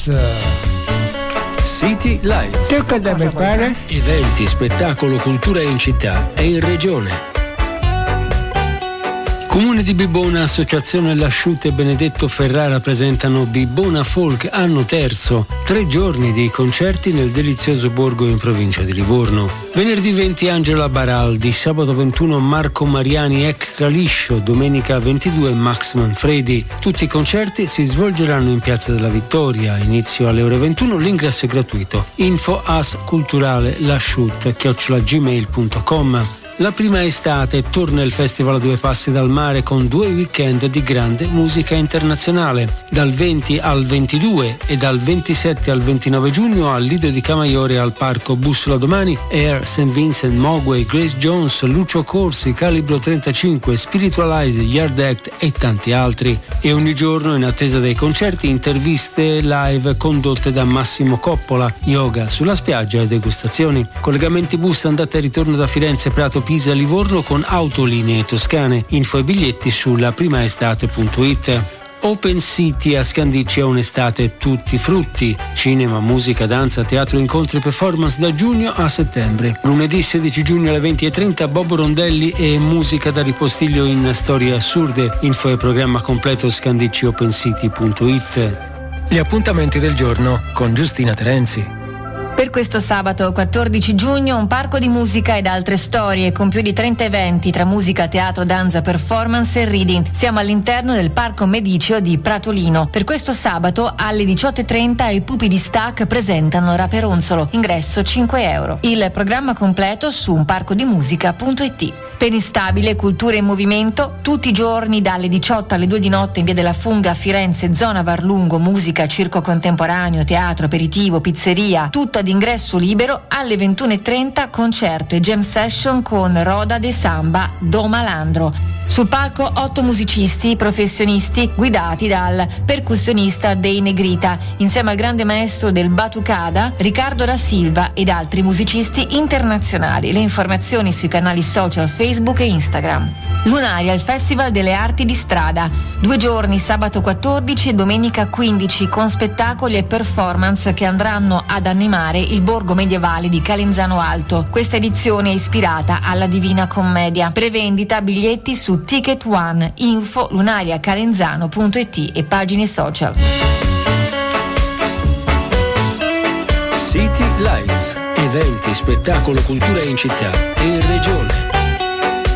Lights. City Lights. Che cosa mi pare? Eventi, spettacolo, cultura in città e in regione. Comune di Bibbona, Associazione Lasciute e Benedetto Ferrara presentano Bibbona Folk anno terzo. 3 giorni di concerti nel delizioso borgo in provincia di Livorno. Venerdì 20 Angela Baraldi, sabato 21 Marco Mariani Extra Liscio, domenica 22 Max Manfredi. Tutti i concerti si svolgeranno in Piazza della Vittoria, inizio alle ore 21, l'ingresso è gratuito. Info asculturale-lasciut@gmail.com. La prima estate torna il Festival a Due Passi dal Mare con 2 weekend di grande musica internazionale. Dal 20 al 22 e dal 27 al 29 giugno al Lido di Camaiore al Parco Bussola Domani, Air, St. Vincent, Mogwai, Grace Jones, Lucio Corsi, Calibro 35, Spiritualize, Yard Act e tanti altri. E ogni giorno, in attesa dei concerti, interviste live condotte da Massimo Coppola, yoga sulla spiaggia e degustazioni. Collegamenti bus andata e ritorno da Firenze, Prato, Pisa, Livorno con Autolinee Toscane. Info e biglietti sulla primaestate.it. Open City a Scandicci è un'estate tutti frutti. Cinema, musica, danza, teatro, incontri e performance da giugno a settembre. Lunedì 16 giugno alle 20:30 Bob Rondelli e musica da ripostiglio in storie assurde. Info e programma completo scandicciopencity.it. Gli appuntamenti del giorno con Giustina Terenzi. Per questo sabato 14 giugno un parco di musica ed altre storie con più di 30 eventi tra musica, teatro, danza, performance e reading. Siamo all'interno del Parco Mediceo di Pratolino. Per questo sabato alle 18:30 i Pupi di Stac presentano Raperonzolo. Ingresso 5 euro. Il programma completo su unparcodimusica.it. Penistabile, cultura in movimento, tutti i giorni dalle 18 alle 2 di notte in via della Funga a Firenze, zona Varlungo, musica, circo contemporaneo, teatro, aperitivo, pizzeria, tutto ad ingresso libero. Alle 21:30 concerto e jam session con Roda de Samba Do Malandro. Sul palco 8 musicisti professionisti guidati dal percussionista Dei Negrita, insieme al grande maestro del Batucada Riccardo da Silva ed altri musicisti internazionali. Le informazioni sui canali social Facebook e Instagram. Lunaria, il Festival delle Arti di Strada. 2 giorni, sabato 14 e domenica 15, con spettacoli e performance che andranno ad animare il borgo medievale di Calenzano Alto. Questa edizione è ispirata alla Divina Commedia. Prevendita biglietti su Ticket One. Info lunariacalenzano.it e pagine social. City Lights. Eventi, spettacolo, cultura in città e in regione.